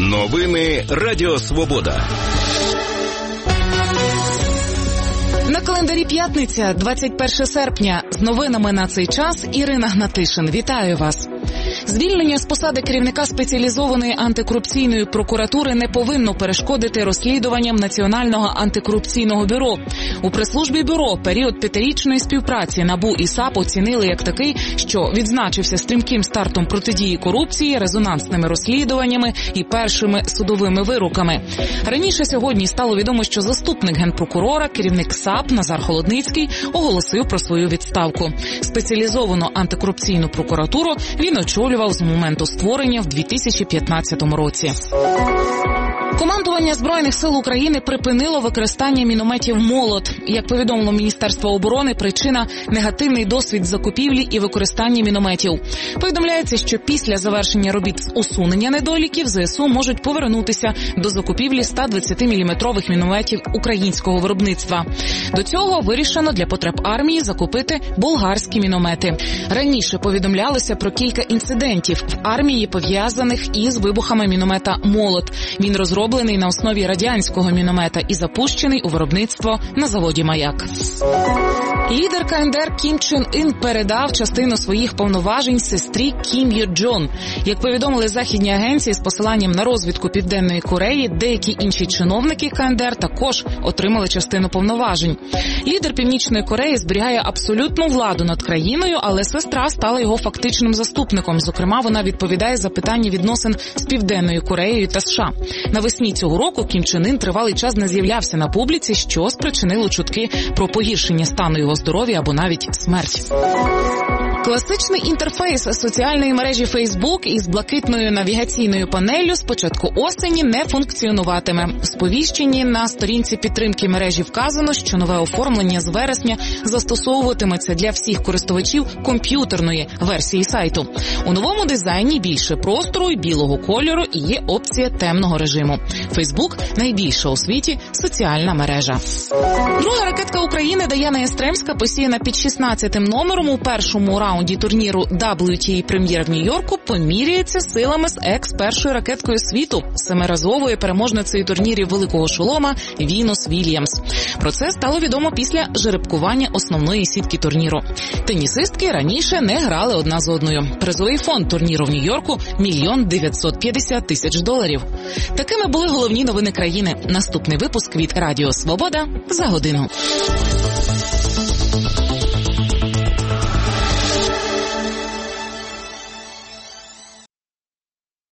Новини Радіо Свобода. На календарі п'ятниця, 21 серпня. З новинами на цей час Ірина Гнатишин. Вітаю вас. Звільнення з посади керівника спеціалізованої антикорупційної прокуратури не повинно перешкодити розслідуванням Національного антикорупційного бюро. У прес-службі бюро період 5-річної співпраці НАБУ і САП оцінили як такий, що відзначився стрімким стартом протидії корупції, резонансними розслідуваннями і першими судовими вироками. Раніше сьогодні стало відомо, що заступник генпрокурора, керівник САП Назар Холодницький оголосив про свою відставку. Спеціалізовану антикорупційну прокуратуру він очолював з моменту створення в 2015 році. Командування Збройних сил України припинило використання мінометів «Молот». Як повідомило Міністерство оборони, причина – негативний досвід закупівлі і використання мінометів. Повідомляється, що після завершення робіт з усунення недоліків ЗСУ можуть повернутися до закупівлі 120-мм мінометів українського виробництва. До цього вирішено для потреб армії закупити болгарські міномети. Раніше повідомлялося про кілька інцидентів в армії, пов'язаних із вибухами міномета «Молот». Він розроблений на основі радянського міномета і запущений у виробництво на заводі «Маяк». Лідер КНДР Кім Чен Ін передав частину своїх повноважень сестрі Кім Йо Джон. Як повідомили західні агенції з посиланням на розвідку Південної Кореї, деякі інші чиновники КНДР також отримали частину повноважень. Лідер Північної Кореї зберігає абсолютну владу над країною, але сестра стала його фактичним заступником. Зокрема, вона відповідає за питання відносин з Південною Кореєю та США. Навесні цього року Кім Чен Ін тривалий час не з'являвся на публіці, що спричинило чутки про погіршення стану його здоров'я або навіть смерть. Класичний інтерфейс соціальної мережі Facebook із блакитною навігаційною панеллю з початку осені не функціонуватиме. В сповіщенні на сторінці підтримки мережі вказано, що нове оформлення з вересня застосовуватиметься для всіх користувачів комп'ютерної версії сайту. У новому дизайні більше простору і білого кольору і є опція темного режиму. Facebook – найбільша у світі соціальна мережа. Друга ракетка України Даяна Ястремська, посіяна під 16-м номером у першому раунді турніру WTA Прем'єр в Нью-Йорку, поміряється силами з екс-першою ракеткою світу, семиразовою переможницею турнірів Великого Шолома Вінус Вільямс. Про це стало відомо після жеребкування основної сітки турніру. Тенісистки раніше не грали одна з одною. Призовий фонд турніру в Нью-Йорку – $1 950 000. Такими були головні новини країни. Наступний випуск від Радіо Свобода за годину.